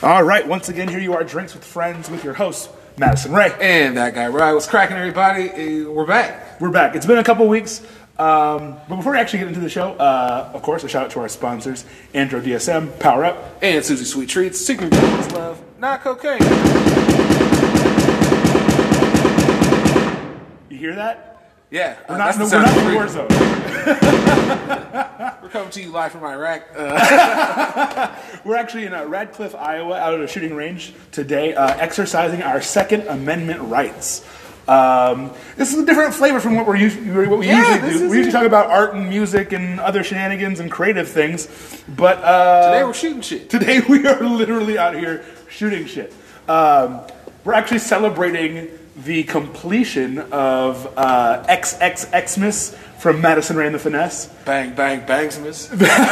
All right, once again, here you are, Drinks with Friends, with your host, Madison Ray. And that guy, Ryan. What's cracking, everybody? We're back. We're back. It's been a couple weeks, but before we actually get into the show, of course, a shout out to our sponsors, Andro DSM, Power Up. And Susie Sweet Treats, Secret Goodness Love, not cocaine. You hear that? Yeah. We're not in the war zone. We're coming to you live from Iraq. We're actually in Radcliffe, Iowa, out at a shooting range today, exercising our Second Amendment rights. This is a different flavor from what we usually do. We usually talk about art and music and other shenanigans and creative things, but today we're shooting shit. Today we are literally out here shooting shit. We're actually celebrating the completion of XXXmas from Madison Ray and the Finesse. Bang, bang, bangsmas.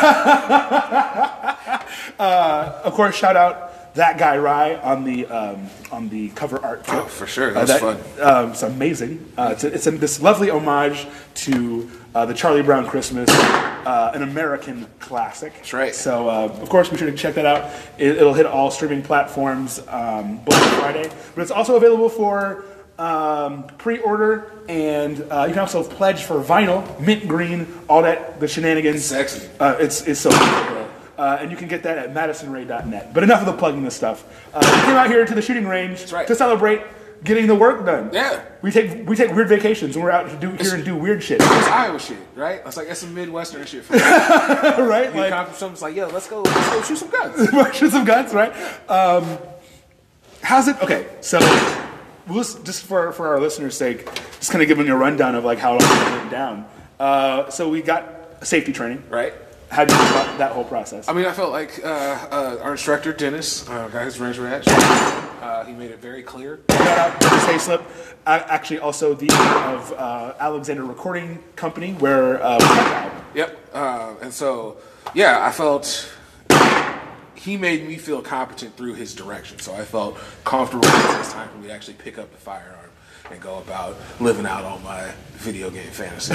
Of course, shout out that guy Rye on the cover art kit. Oh, for sure, that's fun. It's amazing. It's this lovely homage to the Charlie Brown Christmas, an American classic. That's right. So, of course, be sure to check that out. It'll hit all streaming platforms Black Friday, but it's also available for pre-order, and you can also pledge for vinyl, mint green, all that, the shenanigans. Sexy. It's so cool. And you can get that at madisonray.net. But enough of the plugging this stuff. We came out here to the shooting range to celebrate getting the work done. Yeah. We take weird vacations and we're out to do weird shit. It's Iowa shit, right? It's like that's some Midwestern shit for me. Right? You come from something's like, yo, let's go shoot some guns. Shoot some guns, right? How's it? Okay, so just for our listeners' sake, just kind of giving you a rundown of like how it all went down. So we got safety training. Right. How did you feel about that whole process? I mean, I felt like our instructor, Dennis, guy who's Ranger Hatch, he made it very clear. Shout out to Dennis Hayslip, actually also the owner of Alexander Recording Company, where we cut out. Yep. And so, yeah, I felt he made me feel competent through his direction. So I felt comfortable when it was time for me to actually pick up the firearm and go about living out all my video game fantasies.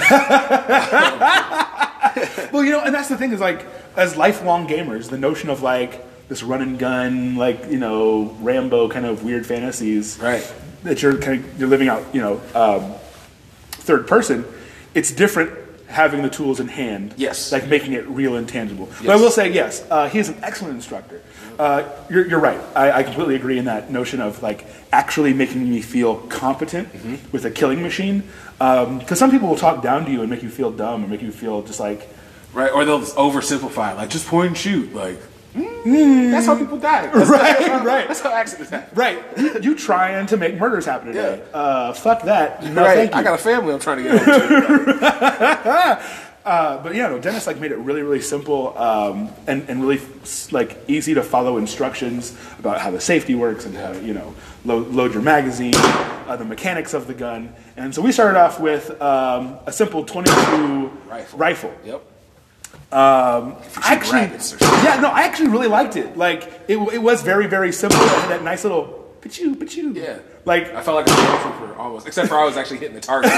Well, and that's the thing is like, as lifelong gamers, the notion of like this run and gun, like, Rambo kind of weird fantasies, right? That you're living out, third person. It's different having the tools in hand. Yes. Like making it real and tangible. Yes. But I will say, yes, he is an excellent instructor. You're right. I completely agree in that notion of like actually making me feel competent with a killing machine. Because some people will talk down to you and make you feel dumb or make you feel just like... Right, or they'll oversimplify it, like just point and shoot, like... That's how people die. Right. That's how accidents happen. Right. You trying to make murders happen today. Yeah. Fuck that. No, right. thank you. I got a family I'm trying to get home to. But Dennis made it really, really simple and really easy to follow instructions about how the safety works and how to load your magazine, the mechanics of the gun. And so we started off with a simple 22 rifle. Yep. I actually really liked it. Like it was very, very simple. It had that nice little pa-choo. Yeah. Like I felt like a stormtrooper almost, except for I was actually hitting the target.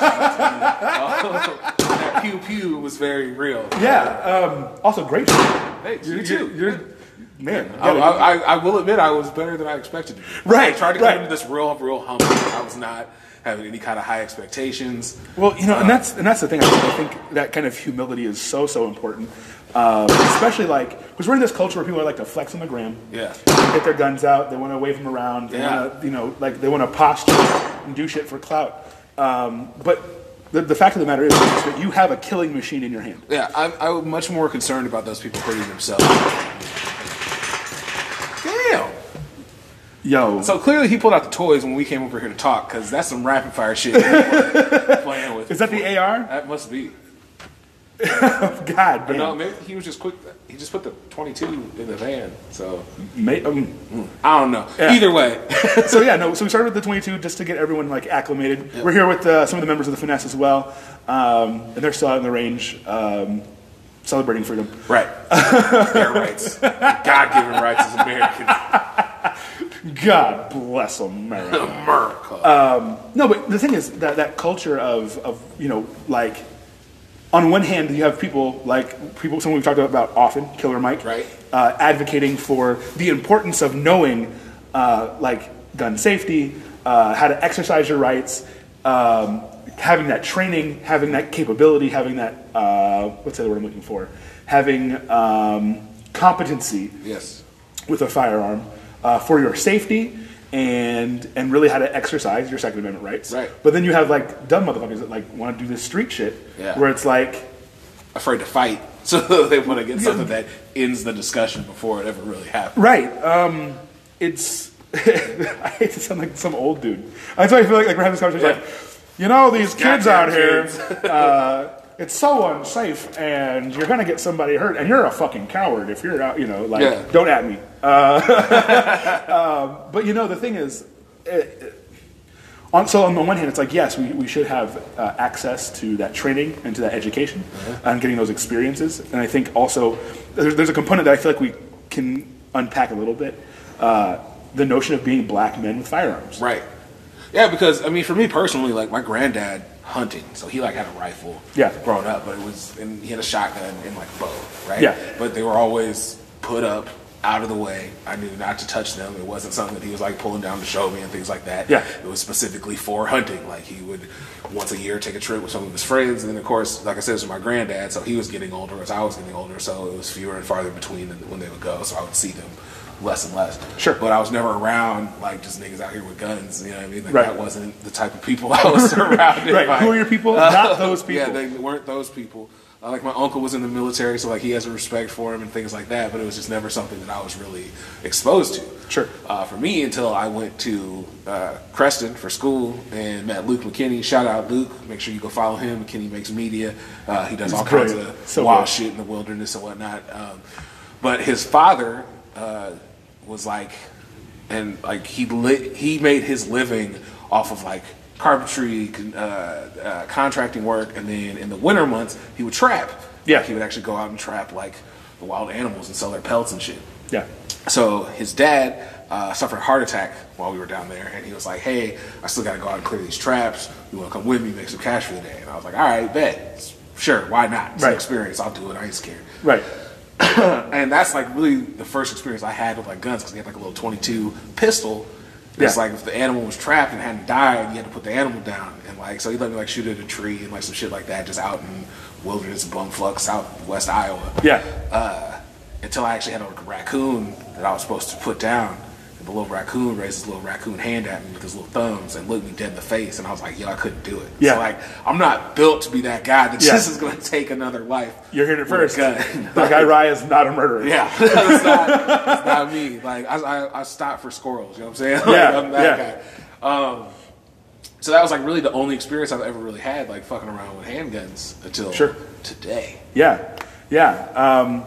That pew pew was very real. Yeah. Also great. Hey, you too. Man, I will admit I was better than I expected to be. Right. I tried to come into this real humble. I was not having any kind of high expectations. Well, and that's the thing. I think that kind of humility is so important, especially because we're in this culture where people like to flex on the gram. Yeah. Get their guns out. They want to wave them around. They want to, they want to posture and do shit for clout. But the fact of the matter is that you have a killing machine in your hand. Yeah, I'm much more concerned about those people hurting themselves. Damn. Yo. So clearly he pulled out the toys when we came over here to talk, because that's some rapid fire shit we were playing with. Is that the AR? That must be. God, but no, maybe he was just quick. He just put the 22 in the van. So I don't know. Yeah. Either way. So we started with the 22 just to get everyone acclimated. Yep. We're here with some of the members of the Finesse as well, and they're still out in the range. Celebrating freedom. Right. Their rights. God-given rights as Americans. God bless America. No, but the thing is that culture of on one hand, you have people someone we've talked about often, Killer Mike. Right. advocating for the importance of knowing, like gun safety, how to exercise your rights, having that training, having that capability, having that what's the other word I'm looking for? Having competency Yes. with a firearm for your safety and really how to exercise your Second Amendment rights. Right. But then you have like dumb motherfuckers that like want to do this street shit where it's like afraid to fight, so they want to get something that ends the discussion before it ever really happens. right. It's I hate to sound like some old dude. That's why I feel like we're having this conversation. Like, you know, these kids out here. It's so unsafe, and you're gonna get somebody hurt, and you're a fucking coward if you're out. You know, like don't at me. But you know, the thing is, on the one hand, it's like yes, we should have access to that training and to that education and getting those experiences. And I think also there's a component that I feel like we can unpack a little bit. The notion of being black men with firearms. Right. Yeah, because I mean, for me personally, like my granddad hunted, so he like had a rifle. Yeah. Growing up, but and he had a shotgun and like a bow, right? Yeah. But they were always put up out of the way. I knew not to touch them. It wasn't something that he was like pulling down to show me and things like that. Yeah. It was specifically for hunting. Like he would once a year take a trip with some of his friends, and then of course, like I said, it was my granddad, so he was getting older as I was getting older, so it was fewer and farther between when they would go. So I would see them less and less. Sure. But I was never around like just niggas out here with guns, you know what I mean? Like Right. that wasn't the type of people I was surrounded Right. by. Who are your people? Not those people. Yeah, they weren't those people. Like my uncle was in the military, so like he has a respect for him and things like that, but it was just never something that I was really exposed to. Sure. For me, until I went to Creston for school and met Luke McKinney. Shout out Luke. Make sure you go follow him. McKinney makes media. He does all kinds of wild shit in the wilderness and whatnot. But his father was like, and like he made his living off of like carpentry, contracting work, and then in the winter months he would trap. Yeah. Like, he would actually go out and trap like the wild animals and sell their pelts and shit. Yeah. So his dad suffered a heart attack while we were down there, and he was like, "Hey, I still got to go out and clear these traps. You want to come with me, make some cash for the day?" And I was like, "All right, bet, sure, why not? It's an experience. I'll do it. I ain't scared." Right. And that's like really the first experience I had with like guns, because he had like a little .22 pistol. It's like if the animal was trapped and hadn't died, you had to put the animal down, and like so he let me like shoot at a tree and like some shit like that, just out in wilderness, bumfuck, southwest Iowa. Yeah. Until I actually had a raccoon that I was supposed to put down. And the little raccoon raised his little raccoon hand at me with his little thumbs and looked me dead in the face. And I was like, yo, I couldn't do it. Yeah. So, like, I'm not built to be that guy that just is going to take another life. You're hearing it first. That guy Rye is not a murderer. Yeah. It's not me. Like, I stopped for squirrels. You know what I'm saying? Like, Yeah. I'm that guy. So that was like really the only experience I've ever really had, like fucking around with handguns until today. Yeah. Yeah.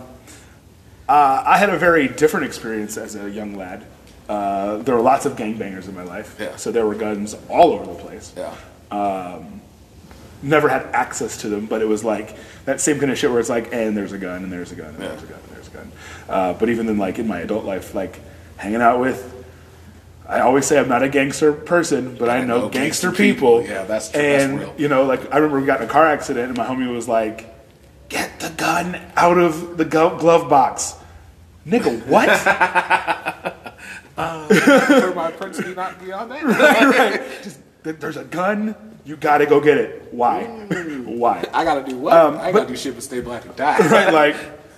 I had a very different experience as a young lad. There were lots of gangbangers in my life. Yeah. So there were guns all over the place. Yeah. Never had access to them, but it was like that same kind of shit where it's like, and there's a gun, and there's a gun, and there's a gun, and there's a gun. But even then, like in my adult life, like hanging out with, I always say I'm not a gangster person, but I know gangster people. Yeah, that's true. And, that's real. you know, like I remember we got in a car accident, and my homie was like, get the gun out of the glove box. Nigga, what? My principal not beyond that. right. Just, there's a gun. You gotta go get it. Why? Why? I gotta do what? I gotta do shit but stay black and die. Right, like.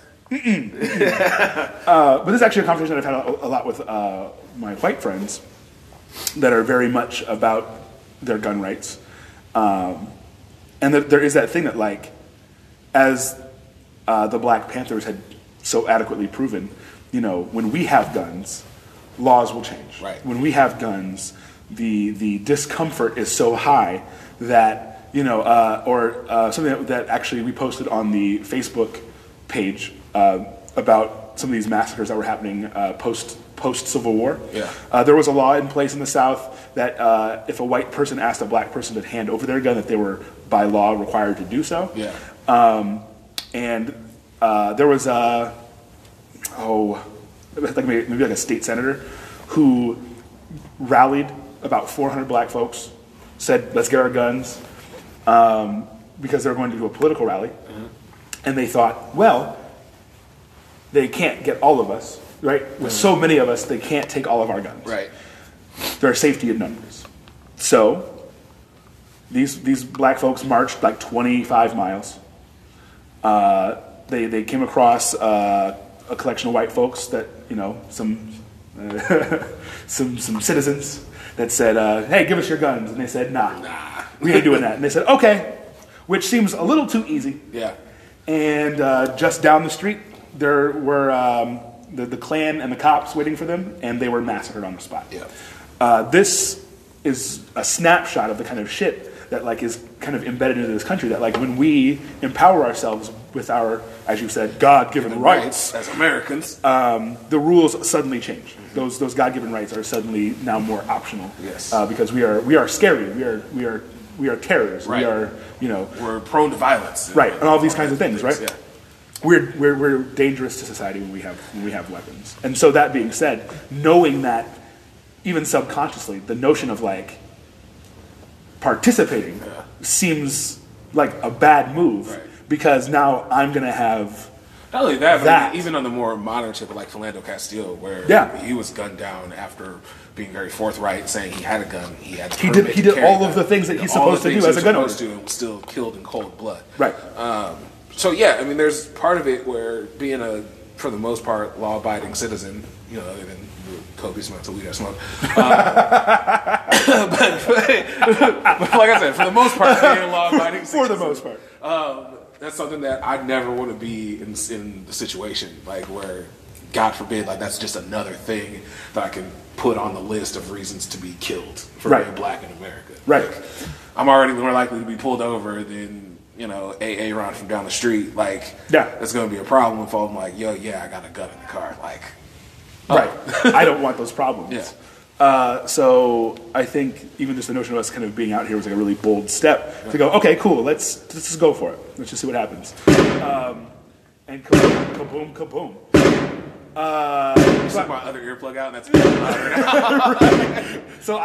But this is actually a conversation I've had a lot with my white friends that are very much about their gun rights, and there is that thing that like, as the Black Panthers had so adequately proven, you know, when we have guns, laws will change. Right. When we have guns, the discomfort is so high that, you know, or something that actually we posted on the Facebook page about some of these massacres that were happening post Civil War. Yeah. There was a law in place in the South that if a white person asked a black person to hand over their gun, that they were by law required to do so. Yeah. And there was maybe like a state senator who rallied about 400 black folks, said, let's get our guns, because they were going to do a political rally. Mm-hmm. And they thought, well, they can't get all of us, right? With so many of us, they can't take all of our guns. Right. There are safety in numbers. So these black folks marched like 25 miles. They came across a collection of white folks that, some citizens that said, hey, give us your guns. And they said, nah, we ain't doing that. And they said, okay, which seems a little too easy. Yeah. And just down the street, there were the Klan and the cops waiting for them, and they were massacred on the spot. Yeah. This is a snapshot of the kind of shit that like is kind of embedded into this country. That like when we empower ourselves with our, as you said, God-given rights as Americans, the rules suddenly change. Mm-hmm. Those God-given rights are suddenly now more optional. Yes. Because we are scary. We are terrorists. Right. We are we're prone to violence. Right, and all these kinds of things, right? Yeah. We're dangerous to society when we have weapons. And so that being said, knowing that even subconsciously, the notion of like participating seems like a bad move, right, because now I'm going to have not only that, but I mean, even on the more modern tip, like Philando Castile, where he was gunned down after being very forthright, saying he had a gun, he had he did all of the things that he's supposed to do as a gun owner, and was still killed in cold blood. Right. So yeah, I mean, there's part of it where being for the most part, law-abiding citizen, other than copious amounts of weed I smoke. But like I said, for the most part, being a law-abiding citizen. For the most part. That's something that I never want to be in the situation, like where, God forbid, like that's just another thing that I can put on the list of reasons to be killed for being black in America. Right. Like, I'm already more likely to be pulled over than, A.A. Ron from down the street. Like, that's going to be a problem if I'm like, yo, yeah, I got a gun in the car. Like, right. I don't want those problems. Yeah. So I think even just the notion of us kind of being out here was like a really bold step to go, okay, cool, let's just go for it. Let's just see what happens. And kaboom, kaboom, kaboom. You took my other earplug out, and that's right.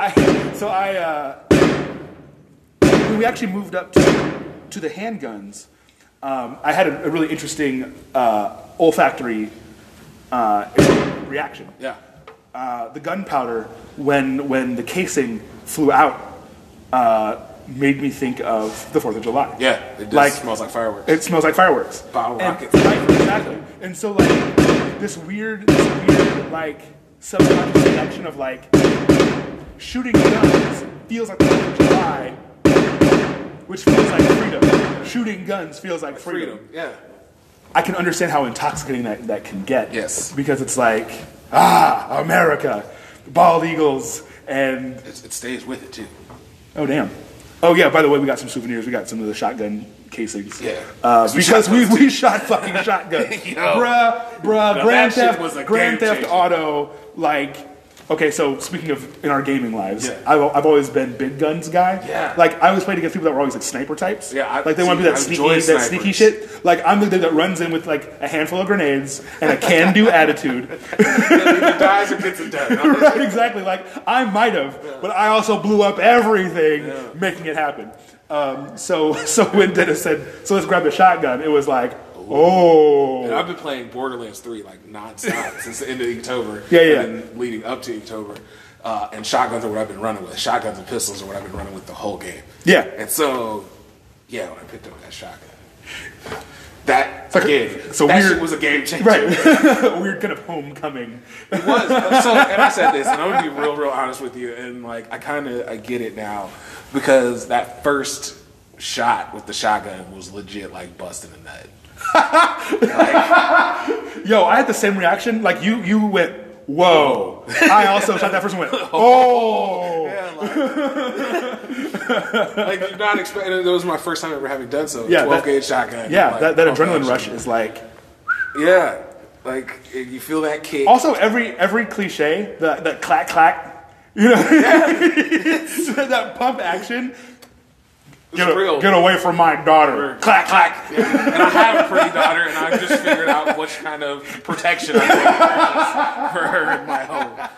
When we actually moved up to the handguns, I had a really interesting olfactory reaction. Yeah. The gunpowder, when the casing flew out, made me think of the 4th of July. Yeah, it just smells like fireworks. It smells like fireworks. Bottle rockets. Right, exactly. And so, like, this weird, like, subconscious connection of, like, shooting guns feels like the 4th of July, which feels like freedom. Shooting guns feels like freedom. Yeah. I can understand how intoxicating that can get. Yes. Because it's like, America, bald eagles, and... It stays with it, too. Oh, damn. Oh, yeah, by the way, we got some souvenirs. We got some of the shotgun casings. Yeah. Because we shot fucking shotguns. Bruh, Grand Theft Auto, like... Okay, so speaking of in our gaming lives, I've always been big guns guy. Yeah. Like, I always played against people that were always like sniper types. Yeah. Like, they want to do that sneaky shit. Like, I'm the dude that runs in with like a handful of grenades and a can-do attitude. Either dies or gets it done. Right, exactly. Like, I might have, but I also blew up everything making it happen. So when Dennis said, so let's grab the shotgun, it was like, oh. And I've been playing Borderlands 3 like nonstop since the end of October. Yeah. And then leading up to October. And shotguns are what I've been running with. Shotguns and pistols are what I've been running with the whole game. Yeah. And so, when I picked up that shotgun, that shit was a game changer. Right. A weird kind of homecoming. It was. So, and I said this, and I'm gonna be real honest with you, and like I get it now, because that first shot with the shotgun was legit like busting a nut. Yo, I had the same reaction. Like you went, whoa. I also shot that first one. Went, oh. Yeah, like you're not expecting. It was my first time ever having done so. Yeah, 12 gauge shotgun. Yeah, that adrenaline rush is like. Yeah, like you feel that kick. Also, every cliche, the clack clack, that pump action. Get away from my daughter. Clack, clack. Yeah. And I have a pretty daughter, and I've just figured out which kind of protection I'm going to for her in my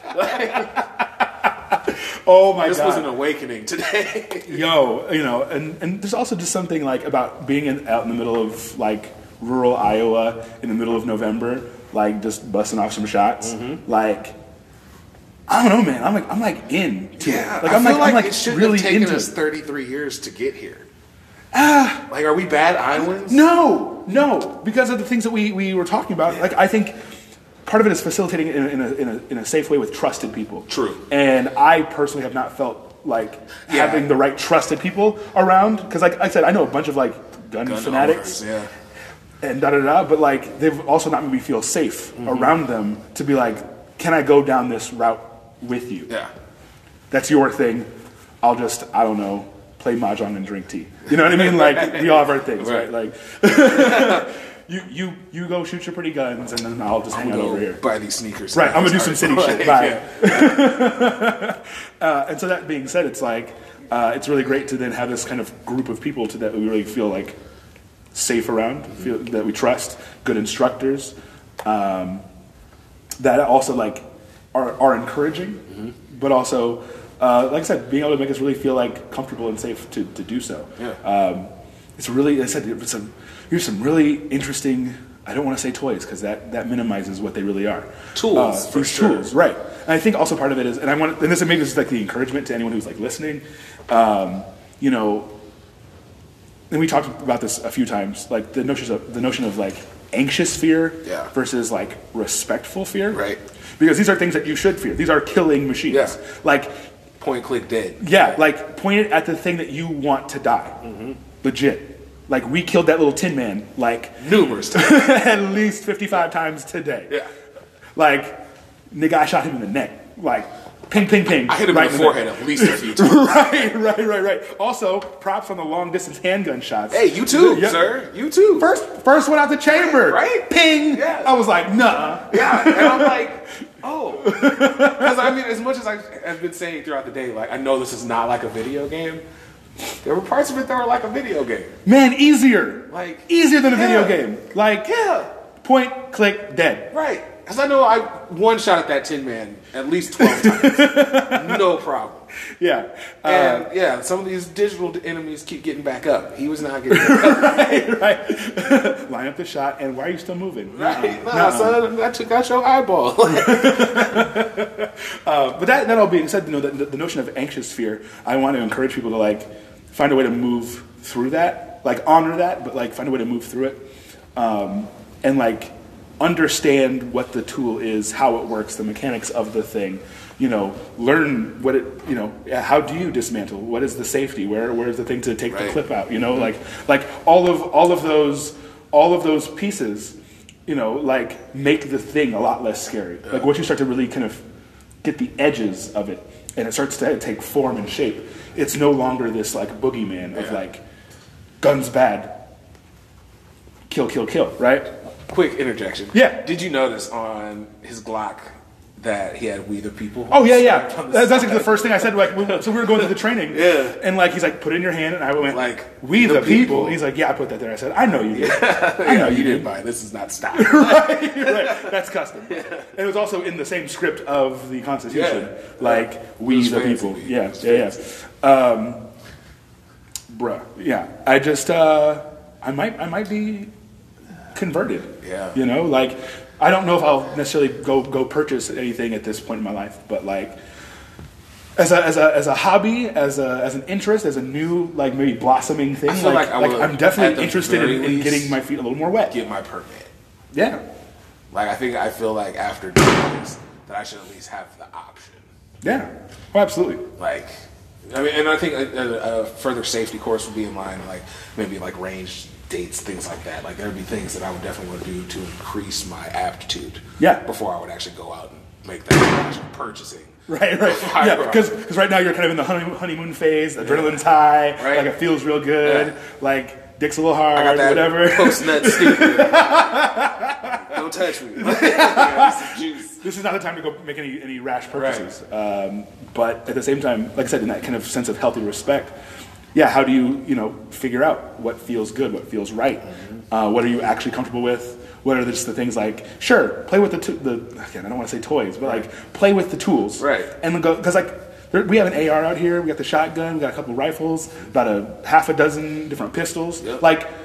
home. Oh my God. This was an awakening today. Yo, and there's also just something like about being out in the middle of like rural Iowa in the middle of November like just busting off some shots. Like, I don't know, man. I'm like into it. Yeah, Like, I feel like I'm it shouldn't really have taken into us it. 33 years to get here. Like, are we bad Iowans? No, because of the things that we were talking about. Like, I think part of it is facilitating it in a safe way with trusted people. True. And I personally have not felt like having the right trusted people around, because like I said, I know a bunch of like gun fanatics. Owners, yeah. And but like they've also not made me feel safe around them to be like, can I go down this route with you? Yeah. That's your thing. I'll just, I don't know, play mahjong and drink tea. You know what I mean? Like, we all have our things, right? Like, you go shoot your pretty guns, and then I'll just hang out over here. Buy these sneakers. Right, I'm gonna do some city shit. Bye. Yeah. And so that being said, it's like, it's really great to then have this kind of group of people that we really feel like safe around, feel that we trust, good instructors, that also like are encouraging, but also, like I said, being able to make us really feel like comfortable and safe to do so. Yeah. It's really, I said, here's some really interesting, I don't want to say toys because that minimizes what they really are. Tools, for these sure. tools, right. And I think also part of it is, and this maybe this is like the encouragement to anyone who's like listening, you know, and we talked about this a few times, like the notion of like anxious fear versus like respectful fear. Right. Because these are things that you should fear. These are killing machines. Yeah. Like, Point, click, dead. yeah, like point it at the thing that you want to die. Legit. Like, we killed that little Tin Man like Numerous times. at least 55 times today. Yeah. Like, nigga, I shot him in the neck. Like, ping, ping, ping. I hit him right in the forehead at least a few times. Right. Also, props on the long distance handgun shots. Hey, you too, Yeah. sir. You too. First one out the chamber. Right? Ping. Yeah. I was like, nah. Yeah, and I'm like, oh. Because, I mean, as much as I've been saying throughout the day, like, I know this is not like a video game, there were parts of it that were like a video game. Man, easier. Like, easier than a video yeah. game. Like, Yeah. point, click, dead. Right. Because I know I one shot at that Tin Man at least 12 times. No problem. Yeah. And, yeah, some of these digital enemies keep getting back up. He was not getting back up. right. Line up the shot, and why are you still moving? Right. Nah, son, I took out your eyeball. But that all being said, you know, the notion of anxious fear, I want to encourage people to like find a way to move through that, like honor that, but like find a way to move through it, and like understand what the tool is, how it works, the mechanics of the thing. You know, learn what it. You know, how do you dismantle? What is the safety? Where is the thing to take the clip out? You know, like all of those pieces. You know, like make the thing a lot less scary. Yeah. Like once you start to really kind of get the edges of it, and it starts to take form and shape, it's no longer this like boogeyman of like guns bad, kill, right? Quick interjection. Yeah. Did you notice on his Glock that he had "We the People"? Oh yeah. That's like the first thing I said. Like, so we were going through the training, Yeah. and like he's like, put it in your hand, and I went Like, "We the people." He's like, yeah, I put that there. I said, I know you did. I know you you didn't buy it. This is not stock. right. That's custom. And it was also in the same script of the Constitution. Yeah. Like, we the fancy. people. Yeah. Bruh. Yeah. I just, I might be converted. Yeah. You know, like, I don't know if I'll necessarily go purchase anything at this point in my life, but like, as a hobby, as an interest, as a new like maybe blossoming thing, I feel like I'm definitely interested in getting my feet a little more wet. Get my permit. Yeah. Like I feel like after doing this that I should at least have the option. Yeah. Oh, absolutely. Like, I mean, and I think a further safety course would be in line, like maybe like range dates, things like that. Like there would be things that I would definitely want to do to increase my aptitude. Yeah. Before I would actually go out and make that action purchasing. Right. Yeah, because right now you're kind of in the honeymoon phase. Adrenaline's high. Right. Like it feels real good. Yeah. Like dick's a little hard. I got that whatever. Post-nut stupid. Don't touch me. Juice. This is not the time to go make any rash purchases. Right. But at the same time, like I said, in that kind of sense of healthy respect, yeah, how do you figure out what feels good, what feels right? Mm-hmm. What are you actually comfortable with? What are just the things like, sure, play with the again, I don't want to say toys, but like play with the tools. Right. And go, because like we have an AR out here, we got the shotgun, we got a couple rifles, about a half a dozen different pistols. Yep. Like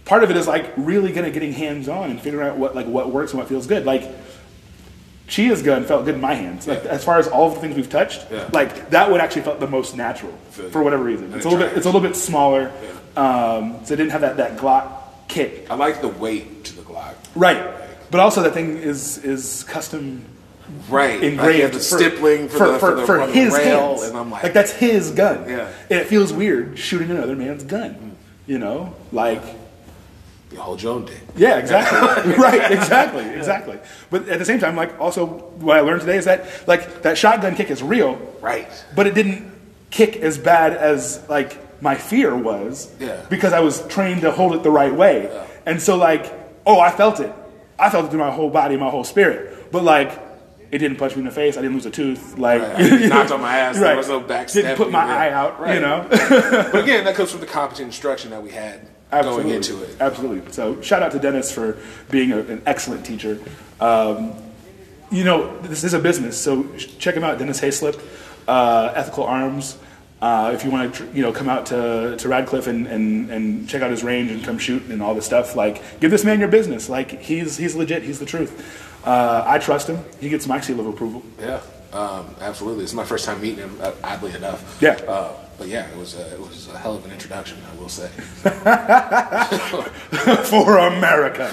part of it is like really gonna getting hands on and figuring out what works and what feels good. Like Chia's gun felt good in my hands. Like as far as all of the things we've touched, like that one actually felt the most natural for whatever reason. It's a little bit smaller, so it didn't have that Glock kick. I like the weight to the Glock. Right, but also that thing is custom. Right, engraved the stippling for his rail, hands. And I'm like that's his gun. Yeah, and it feels weird shooting another man's gun. You know, like you hold your own dick. Yeah, exactly. Right, exactly. But at the same time, like also what I learned today is that like that shotgun kick is real. Right. But it didn't kick as bad as like my fear was. Yeah. Because I was trained to hold it the right way, and so like I felt it. I felt it through my whole body, my whole spirit. But like. It didn't punch me in the face. I didn't lose a tooth. Like knocked on my ass. There was no backstep. Didn't put my eye out. Right. You know. But again, that comes from the competent instruction that we had going into it. Absolutely. So shout out to Dennis for being an excellent teacher. You know, this is a business, so check him out, Dennis Hayslip, Ethical Arms. If you want to, come out to Radcliffe and check out his range and come shoot and all this stuff, like give this man your business. Like he's legit. He's the truth. I trust him. He gets my seal of approval. Yeah, absolutely. It's my first time meeting him. Oddly enough. Yeah. But yeah, it was a hell of an introduction, I will say. For America.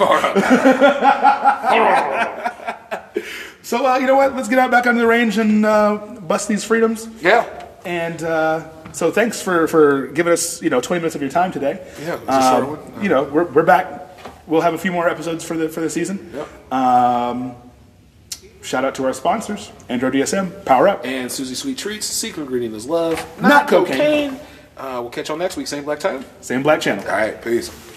So you know what? Let's get out back on the range and bust these freedoms. Yeah. And so thanks for giving us 20 minutes of your time today. Yeah, it was a short one. We're back. We'll have a few more episodes for the season. Yep. Shout out to our sponsors, Android DSM, Power Up, and Susie Sweet Treats. Secret ingredient is love, not cocaine. We'll catch y'all next week. Same black time, same black channel. All right, peace.